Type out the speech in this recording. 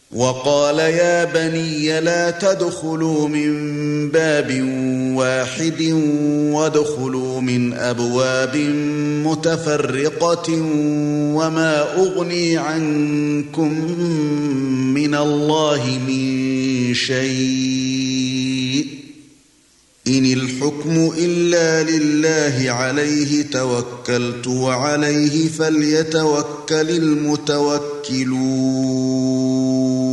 وقال يا بني لا تدخلوا من باب واحد وادخلوا من أبواب متفرقة وما أغني عنكم من الله من شيء إن الحكم إلا لله عليه توكلت وعليه فليتوكل المتوكلون